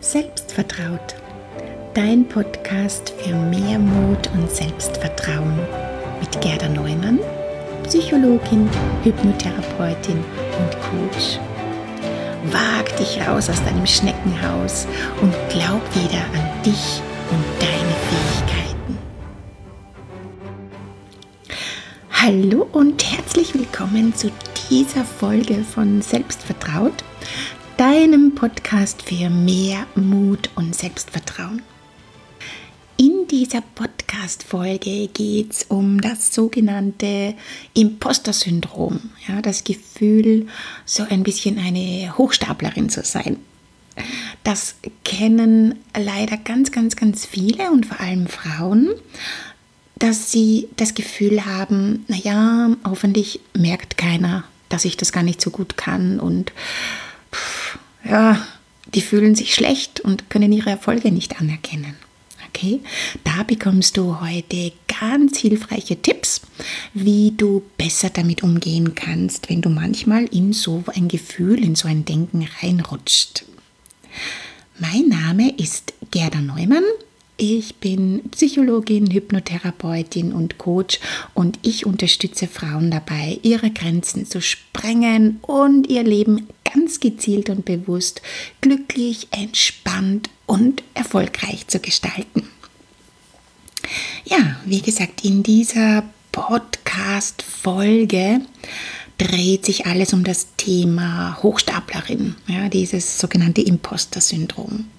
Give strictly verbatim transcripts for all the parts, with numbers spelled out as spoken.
Selbstvertraut, dein Podcast für mehr Mut und Selbstvertrauen mit Gerda Neumann, Psychologin, Hypnotherapeutin und Coach. Wag dich raus aus deinem Schneckenhaus und glaub wieder an dich und deine Fähigkeiten. Hallo und herzlich willkommen zu dieser Folge von Selbstvertraut, deinem Podcast für mehr Mut und Selbstvertrauen. In dieser Podcast-Folge geht es um das sogenannte Imposter-Syndrom, ja, das Gefühl, so ein bisschen eine Hochstaplerin zu sein. Das kennen leider ganz, ganz, ganz viele und vor allem Frauen, dass sie das Gefühl haben, naja, hoffentlich merkt keiner, dass ich das gar nicht so gut kann und pff, ja, die fühlen sich schlecht und können ihre Erfolge nicht anerkennen. Okay, da bekommst du heute ganz hilfreiche Tipps, wie du besser damit umgehen kannst, wenn du manchmal in so ein Gefühl, in so ein Denken reinrutscht. Mein Name ist Gerda Neumann. Ich bin Psychologin, Hypnotherapeutin und Coach und ich unterstütze Frauen dabei, ihre Grenzen zu sprengen und ihr Leben ganz gezielt und bewusst, glücklich, entspannt und erfolgreich zu gestalten. Ja, wie gesagt, in dieser Podcast-Folge dreht sich alles um das Thema Hochstaplerin, ja, dieses sogenannte Imposter-Syndrom.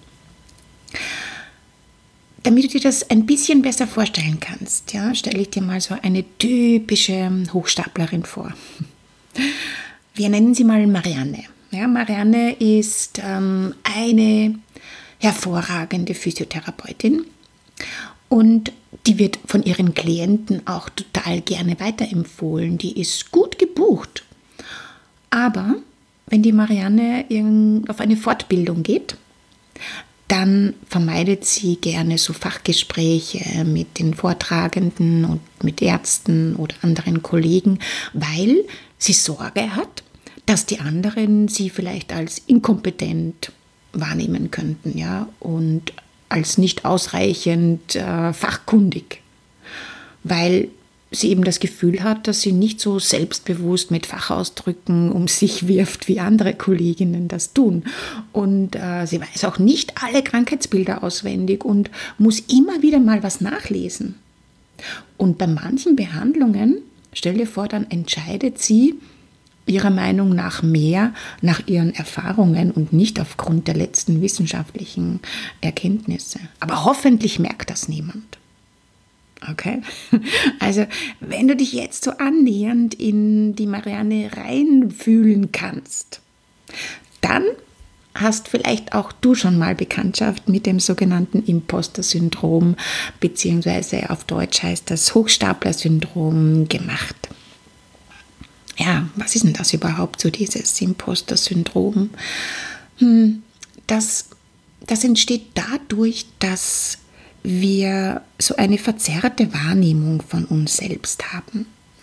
Damit du dir das ein bisschen besser vorstellen kannst, ja, stelle ich dir mal so eine typische Hochstaplerin vor. Wir nennen sie mal Marianne. Ja, Marianne ist ähm, eine hervorragende Physiotherapeutin und die wird von ihren Klienten auch total gerne weiterempfohlen. Die ist gut gebucht. Aber wenn die Marianne auf eine Fortbildung geht, dann vermeidet sie gerne so Fachgespräche mit den Vortragenden und mit Ärzten oder anderen Kollegen, weil sie Sorge hat, dass die anderen sie vielleicht als inkompetent wahrnehmen könnten, ja, und als nicht ausreichend äh, fachkundig, weil sie eben das Gefühl hat, dass sie nicht so selbstbewusst mit Fachausdrücken um sich wirft, wie andere Kolleginnen das tun. Und äh, sie weiß auch nicht alle Krankheitsbilder auswendig und muss immer wieder mal was nachlesen. Und bei manchen Behandlungen, stell dir vor, dann entscheidet sie ihrer Meinung nach mehr nach ihren Erfahrungen und nicht aufgrund der letzten wissenschaftlichen Erkenntnisse. Aber hoffentlich merkt das niemand. Okay, also wenn du dich jetzt so annähernd in die Marianne reinfühlen kannst, dann hast vielleicht auch du schon mal Bekanntschaft mit dem sogenannten Imposter-Syndrom, beziehungsweise auf Deutsch heißt das Hochstapler-Syndrom gemacht. Ja, was ist denn das überhaupt, so dieses Imposter-Syndrom? Hm, das, das entsteht dadurch, dass wir so eine verzerrte Wahrnehmung von uns selbst haben.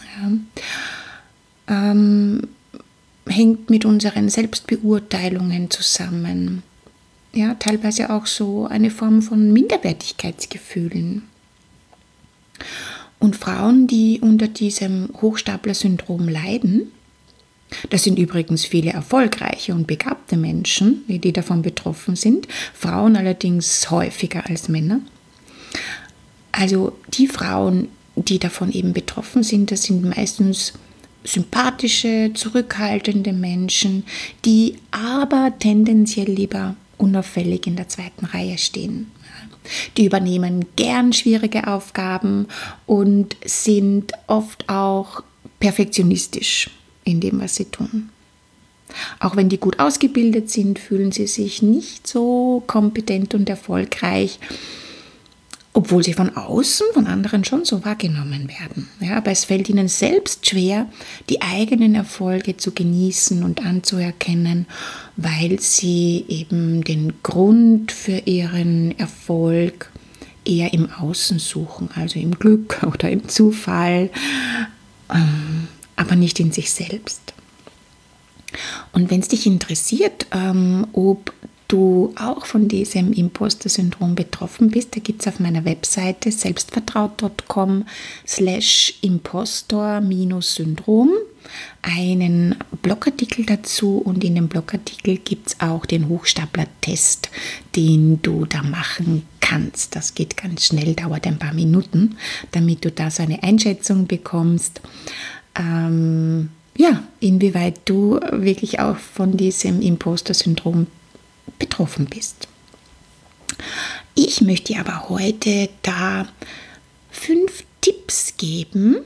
Ja. Ähm, hängt mit unseren Selbstbeurteilungen zusammen. Ja, teilweise auch so eine Form von Minderwertigkeitsgefühlen. Und Frauen, die unter diesem Hochstapler-Syndrom leiden, das sind übrigens viele erfolgreiche und begabte Menschen, die davon betroffen sind, Frauen allerdings häufiger als Männer. Also die Frauen, die davon eben betroffen sind, das sind meistens sympathische, zurückhaltende Menschen, die aber tendenziell lieber unauffällig in der zweiten Reihe stehen. Die übernehmen gern schwierige Aufgaben und sind oft auch perfektionistisch in dem, was sie tun. Auch wenn die gut ausgebildet sind, fühlen sie sich nicht so kompetent und erfolgreich, obwohl sie von außen, von anderen schon so wahrgenommen werden. Ja, aber es fällt ihnen selbst schwer, die eigenen Erfolge zu genießen und anzuerkennen, weil sie eben den Grund für ihren Erfolg eher im Außen suchen, also im Glück oder im Zufall, aber nicht in sich selbst. Und wenn es dich interessiert, ob du auch von diesem Imposter-Syndrom betroffen bist, da gibt es auf meiner Webseite selbstvertraut punkt com slash impostor-syndrom einen Blogartikel dazu, und in dem Blogartikel gibt es auch den Hochstapler-Test, den du da machen kannst. Das geht ganz schnell, dauert ein paar Minuten, damit du da so eine Einschätzung bekommst, ähm, ja, inwieweit du wirklich auch von diesem Imposter-Syndrom betroffen bist. Ich möchte dir aber heute da fünf Tipps geben,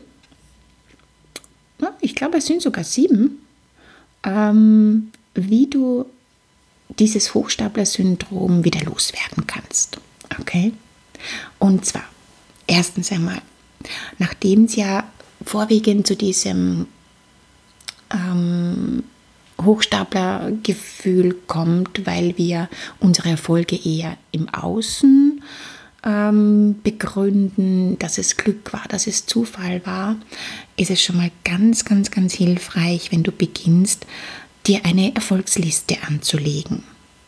ich glaube es sind sogar sieben, ähm, wie du dieses Hochstapler-Syndrom wieder loswerden kannst. Okay? Und zwar, erstens einmal, nachdem es ja vorwiegend zu diesem ähm, Hochstaplergefühl kommt, weil wir unsere Erfolge eher im Außen ähm, begründen, dass es Glück war, dass es Zufall war, ist es schon mal ganz, ganz, ganz hilfreich, wenn du beginnst, dir eine Erfolgsliste anzulegen.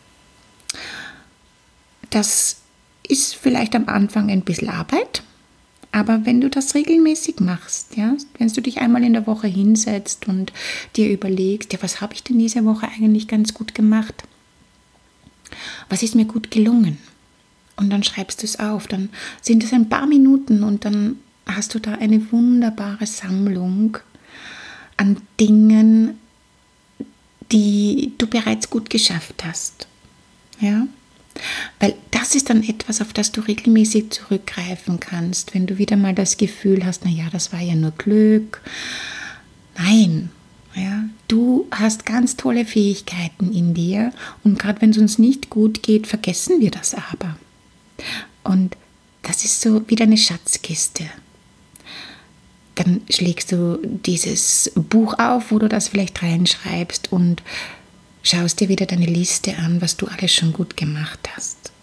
Das ist vielleicht am Anfang ein bisschen Arbeit, aber wenn du das regelmäßig machst, ja, wenn du dich einmal in der Woche hinsetzt und dir überlegst, ja, was habe ich denn diese Woche eigentlich ganz gut gemacht? Was ist mir gut gelungen? Und dann schreibst du es auf, dann sind es ein paar Minuten und dann hast du da eine wunderbare Sammlung an Dingen, die du bereits gut geschafft hast. Ja? Weil das ist dann etwas, auf das du regelmäßig zurückgreifen kannst, wenn du wieder mal das Gefühl hast, naja, das war ja nur Glück. Nein, ja, du hast ganz tolle Fähigkeiten in dir, und gerade wenn es uns nicht gut geht, vergessen wir das aber. Und das ist so wieder eine Schatzkiste. Dann schlägst du dieses Buch auf, wo du das vielleicht reinschreibst, und schaust dir wieder deine Liste an, was du alles schon gut gemacht hast.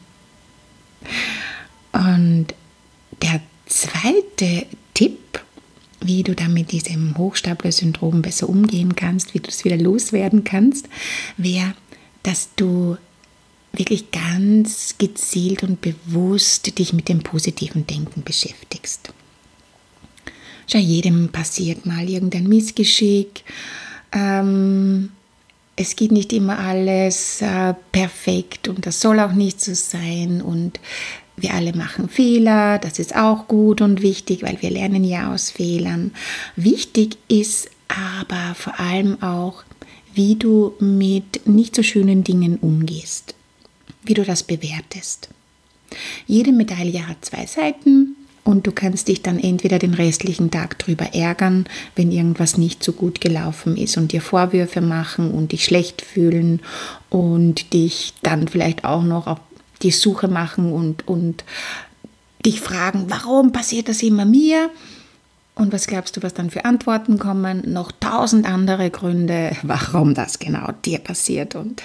Und der zweite Tipp, wie du dann mit diesem Hochstapler-Syndrom besser umgehen kannst, wie du es wieder loswerden kannst, wäre, dass du wirklich ganz gezielt und bewusst dich mit dem positiven Denken beschäftigst. Schau, jedem passiert mal irgendein Missgeschick. Ähm, es geht nicht immer alles äh, perfekt, und das soll auch nicht so sein, und wir alle machen Fehler, das ist auch gut und wichtig, weil wir lernen ja aus Fehlern. Wichtig ist aber vor allem auch, wie du mit nicht so schönen Dingen umgehst, wie du das bewertest. Jede Medaille hat zwei Seiten, und du kannst dich dann entweder den restlichen Tag drüber ärgern, wenn irgendwas nicht so gut gelaufen ist, und dir Vorwürfe machen und dich schlecht fühlen und dich dann vielleicht auch noch auf die Suche machen und, und dich fragen, warum passiert das immer mir? Und was glaubst du, was dann für Antworten kommen? Noch tausend andere Gründe, warum das genau dir passiert, und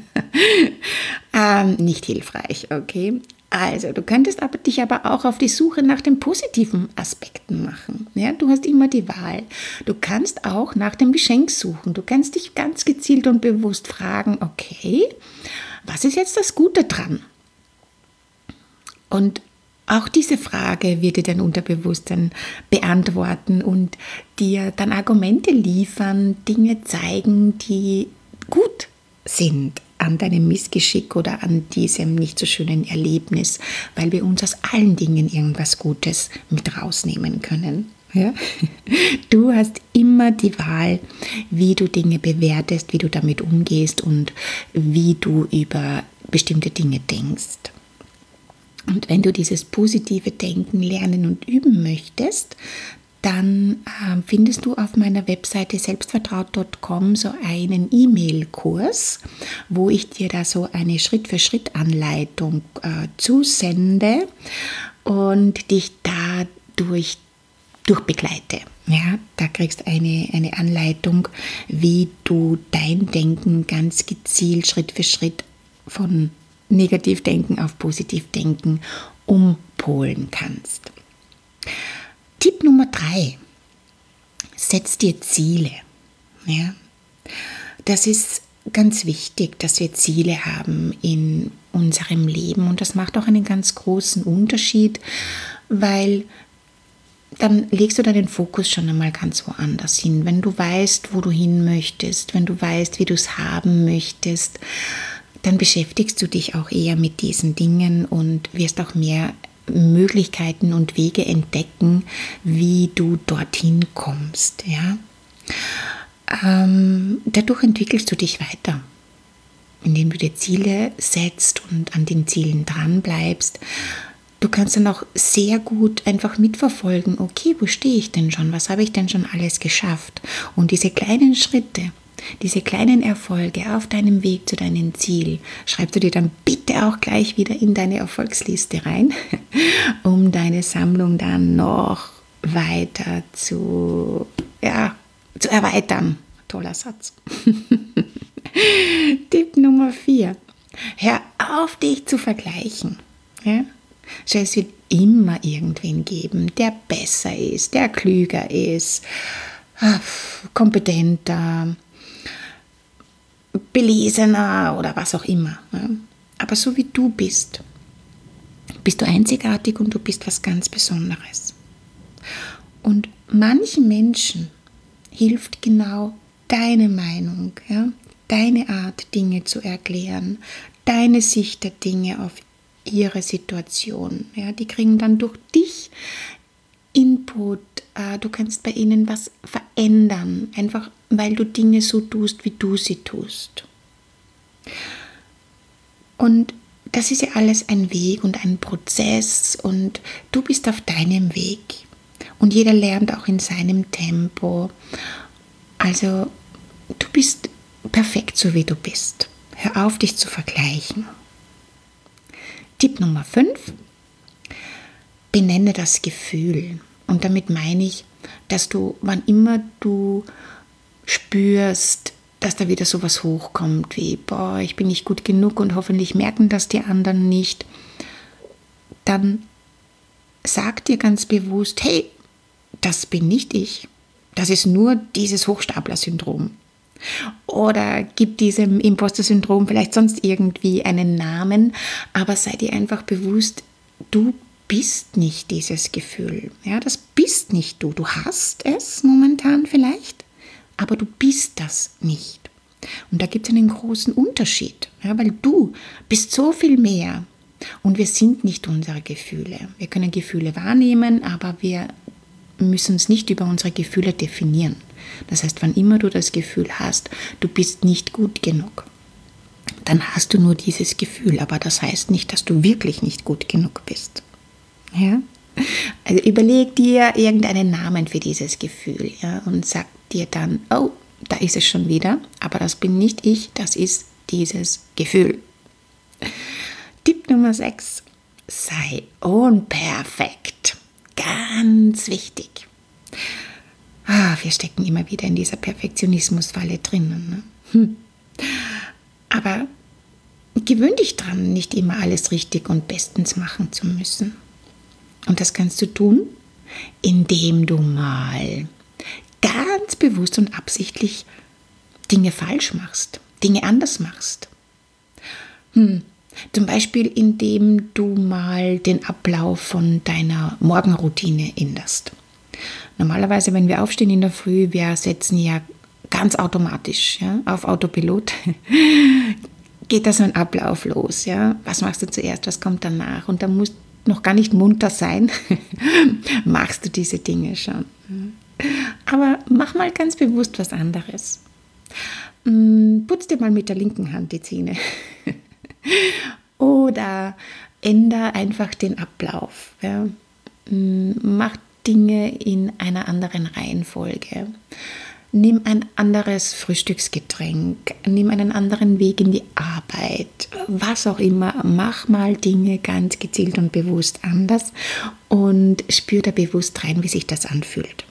ähm, nicht hilfreich, okay? Also, du könntest aber, dich aber auch auf die Suche nach den positiven Aspekten machen. Ja, du hast immer die Wahl. Du kannst auch nach dem Geschenk suchen. Du kannst dich ganz gezielt und bewusst fragen, okay, was ist jetzt das Gute dran? Und auch diese Frage wird dir dein Unterbewusstsein beantworten und dir dann Argumente liefern, Dinge zeigen, die gut sind an deinem Missgeschick oder an diesem nicht so schönen Erlebnis, weil wir uns aus allen Dingen irgendwas Gutes mit rausnehmen können. Ja? Du hast immer die Wahl, wie du Dinge bewertest, wie du damit umgehst und wie du über bestimmte Dinge denkst. Und wenn du dieses positive Denken lernen und üben möchtest, dann äh, findest du auf meiner Webseite selbstvertraut punkt com so einen E-Mail-Kurs, wo ich dir da so eine Schritt-für-Schritt-Anleitung äh, zusende und dich dadurch durchbegleite. Ja, da kriegst du eine, eine Anleitung, wie du dein Denken ganz gezielt Schritt für Schritt von Negativdenken auf Positivdenken umpolen kannst. Tipp Nummer drei, setz dir Ziele. Ja, das ist ganz wichtig, dass wir Ziele haben in unserem Leben und das macht auch einen ganz großen Unterschied, weil dann legst du deinen Fokus schon einmal ganz woanders hin. Wenn du weißt, wo du hin möchtest, wenn du weißt, wie du es haben möchtest, dann beschäftigst du dich auch eher mit diesen Dingen und wirst auch mehr Möglichkeiten und Wege entdecken, wie du dorthin kommst. Ja? Ähm, dadurch entwickelst du dich weiter, indem du dir Ziele setzt und an den Zielen dran bleibst. Du kannst dann auch sehr gut einfach mitverfolgen, okay, wo stehe ich denn schon, was habe ich denn schon alles geschafft? Und diese kleinen Schritte, diese kleinen Erfolge auf deinem Weg zu deinem Ziel, schreibst du dir dann bitte auch gleich wieder in deine Erfolgsliste rein, um deine Sammlung dann noch weiter zu, ja, zu erweitern. Toller Satz. Tipp Nummer vier. Hör auf, dich zu vergleichen. Ja? Schau, es wird immer irgendwen geben, der besser ist, der klüger ist, kompetenter, belesener oder was auch immer. Ja? Aber so wie du bist, bist du einzigartig und du bist was ganz Besonderes. Und manchen Menschen hilft genau deine Meinung, ja? Deine Art, Dinge zu erklären, deine Sicht der Dinge auf ihre Situation. Ja? Die kriegen dann durch dich Input, äh, du kannst bei ihnen was verändern, einfach weil du Dinge so tust, wie du sie tust. Und das ist ja alles ein Weg und ein Prozess und du bist auf deinem Weg. Und jeder lernt auch in seinem Tempo. Also du bist perfekt, so wie du bist. Hör auf, dich zu vergleichen. Tipp Nummer fünf. Benenne das Gefühl. Und damit meine ich, dass du, wann immer du spürst, dass da wieder sowas hochkommt wie, boah, ich bin nicht gut genug und hoffentlich merken das die anderen nicht, dann sag dir ganz bewusst, hey, das bin nicht ich. Das ist nur dieses Hochstapler-Syndrom. Oder gib diesem Imposter-Syndrom vielleicht sonst irgendwie einen Namen, aber sei dir einfach bewusst, du bist nicht dieses Gefühl. Ja, das bist nicht du. Du hast es momentan vielleicht, aber du bist das nicht. Und da gibt es einen großen Unterschied, ja, weil du bist so viel mehr und wir sind nicht unsere Gefühle. Wir können Gefühle wahrnehmen, aber wir müssen es nicht über unsere Gefühle definieren. Das heißt, wann immer du das Gefühl hast, du bist nicht gut genug, dann hast du nur dieses Gefühl, aber das heißt nicht, dass du wirklich nicht gut genug bist. Ja? Also überleg dir irgendeinen Namen für dieses Gefühl, ja, und sag dir dann, oh, da ist es schon wieder, aber das bin nicht ich, das ist dieses Gefühl. Tipp Nummer sechs. Sei unperfekt. Ganz wichtig. Ah, wir stecken immer wieder in dieser Perfektionismusfalle drinnen. Ne? Hm. Aber gewöhn dich dran, nicht immer alles richtig und bestens machen zu müssen. Und das kannst du tun, indem du mal ganz bewusst und absichtlich Dinge falsch machst, Dinge anders machst. Hm. Zum Beispiel, indem du mal den Ablauf von deiner Morgenroutine änderst. Normalerweise, wenn wir aufstehen in der Früh, wir setzen ja ganz automatisch, ja, auf Autopilot, geht da so ein Ablauf los. Ja? Was machst du zuerst, was kommt danach? Und da musst du noch gar nicht munter sein, machst du diese Dinge schon. Aber mach mal ganz bewusst was anderes. Putz dir mal mit der linken Hand die Zähne. Oder ändere einfach den Ablauf. Ja. Mach Dinge in einer anderen Reihenfolge. Nimm ein anderes Frühstücksgetränk. Nimm einen anderen Weg in die Arbeit. Was auch immer. Mach mal Dinge ganz gezielt und bewusst anders und spür da bewusst rein, wie sich das anfühlt.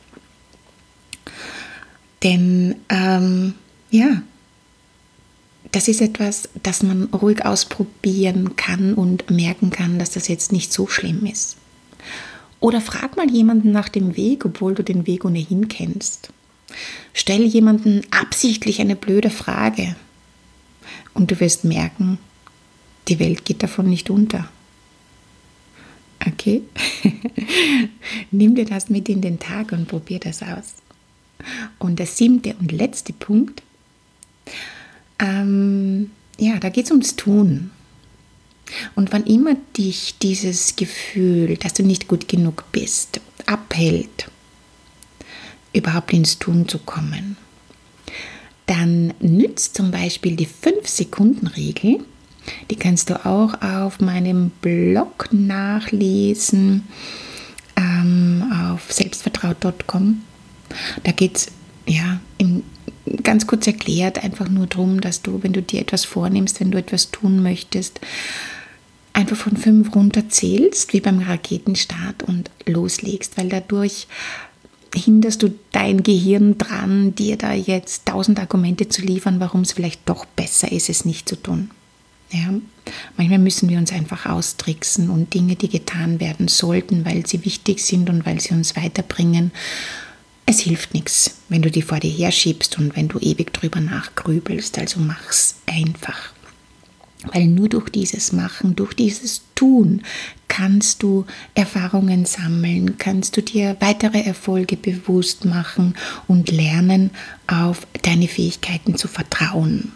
Denn, ähm, ja, das ist etwas, das man ruhig ausprobieren kann und merken kann, dass das jetzt nicht so schlimm ist. Oder frag mal jemanden nach dem Weg, obwohl du den Weg ohnehin kennst. Stell jemanden absichtlich eine blöde Frage. Und du wirst merken, die Welt geht davon nicht unter. Okay? Nimm dir das mit in den Tag und probier das aus. Und der siebte und letzte Punkt, ähm, ja, da geht es ums Tun. Und wann immer dich dieses Gefühl, dass du nicht gut genug bist, abhält, überhaupt ins Tun zu kommen, dann nützt zum Beispiel die fünf Sekunden Regel. Die kannst du auch auf meinem Blog nachlesen, ähm, auf selbstvertraut punkt com. Da geht es, ja, im, ganz kurz erklärt, einfach nur darum, dass du, wenn du dir etwas vornimmst, wenn du etwas tun möchtest, einfach von fünf runterzählst, wie beim Raketenstart und loslegst, weil dadurch hinderst du dein Gehirn dran, dir da jetzt tausend Argumente zu liefern, warum es vielleicht doch besser ist, es nicht zu tun. Ja, manchmal müssen wir uns einfach austricksen und Dinge, die getan werden sollten, weil sie wichtig sind und weil sie uns weiterbringen. Es hilft nichts, wenn du die vor dir herschiebst und wenn du ewig drüber nachgrübelst. Also mach's einfach. Weil nur durch dieses Machen, durch dieses Tun kannst du Erfahrungen sammeln, kannst du dir weitere Erfolge bewusst machen und lernen, auf deine Fähigkeiten zu vertrauen.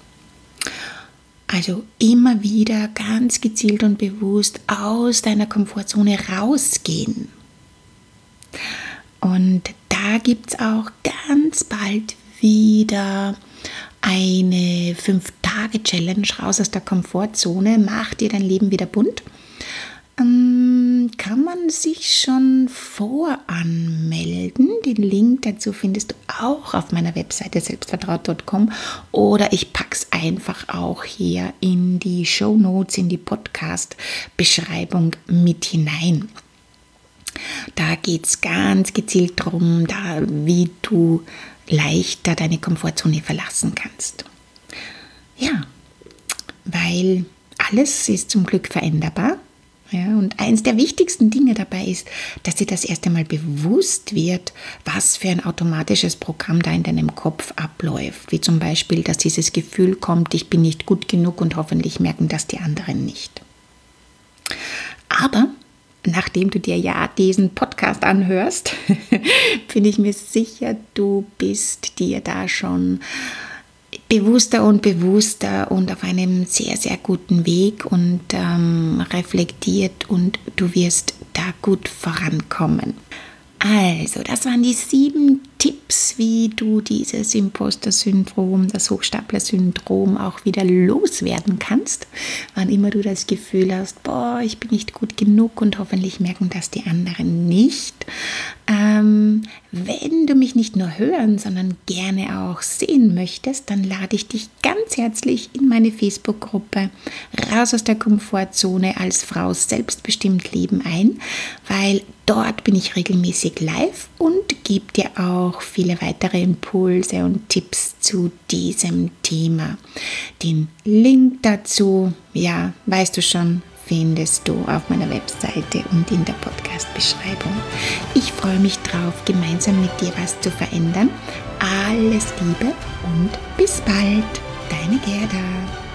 Also immer wieder ganz gezielt und bewusst aus deiner Komfortzone rausgehen. Und da gibt es auch ganz bald wieder eine fünf Tage Challenge raus aus der Komfortzone. Mach dir dein Leben wieder bunt. Ähm, kann man sich schon voranmelden. Den Link dazu findest du auch auf meiner Webseite selbstvertraut punkt com oder ich packe es einfach auch hier in die Shownotes, in die Podcast-Beschreibung mit hinein. Da geht es ganz gezielt darum, da, wie du leichter deine Komfortzone verlassen kannst. Ja, weil alles ist zum Glück veränderbar. Ja, und eins der wichtigsten Dinge dabei ist, dass dir das erst einmal bewusst wird, was für ein automatisches Programm da in deinem Kopf abläuft. Wie zum Beispiel, dass dieses Gefühl kommt, ich bin nicht gut genug und hoffentlich merken das die anderen nicht. Aber nachdem du dir ja diesen Podcast anhörst, bin ich mir sicher, du bist dir da schon bewusster und bewusster und auf einem sehr, sehr guten Weg und ähm, reflektiert und du wirst da gut vorankommen. Also, das waren die sieben Tipps, wie du dieses Imposter-Syndrom, das Hochstapler-Syndrom auch wieder loswerden kannst. Wann immer du das Gefühl hast, boah, ich bin nicht gut genug und hoffentlich merken das die anderen nicht. Ähm, wenn du mich nicht nur hören, sondern gerne auch sehen möchtest, dann lade ich dich ganz herzlich in meine Facebook-Gruppe Raus aus der Komfortzone als Frau selbstbestimmt leben ein, weil dort bin ich regelmäßig live und gebe dir auch viele weitere Impulse und Tipps zu diesem Thema. Den Link dazu, ja, weißt du schon, findest du auf meiner Webseite und in der Podcast-Beschreibung. Ich freue mich drauf, gemeinsam mit dir was zu verändern. Alles Liebe und bis bald, deine Gerda.